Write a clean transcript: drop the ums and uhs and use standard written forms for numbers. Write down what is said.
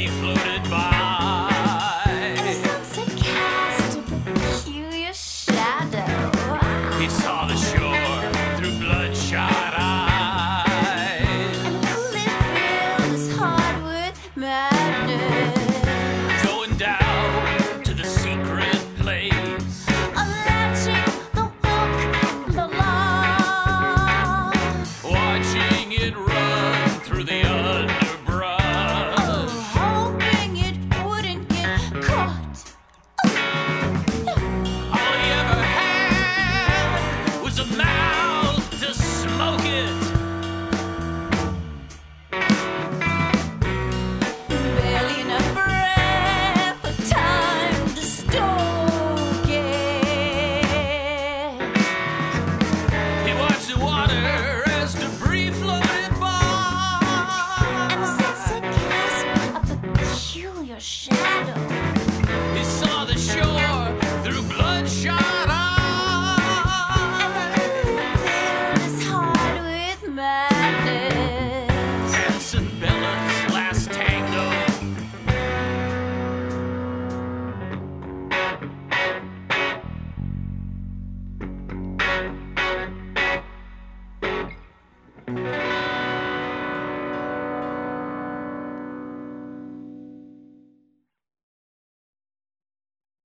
floated by. The sunset cast a peculiar shadow. He saw the shore through bloodshot eyes. And the coolly filled his heart with madness. Going down to the secret place. Unlatching the hook and the line. Watching it run through the underbrush. Hoping it wouldn't get caught. All he ever had was a mouth to smoke it. Barely enough breath or time to stoke it. He watched the water as debris floated by. And the sunset cast a peculiar shadow.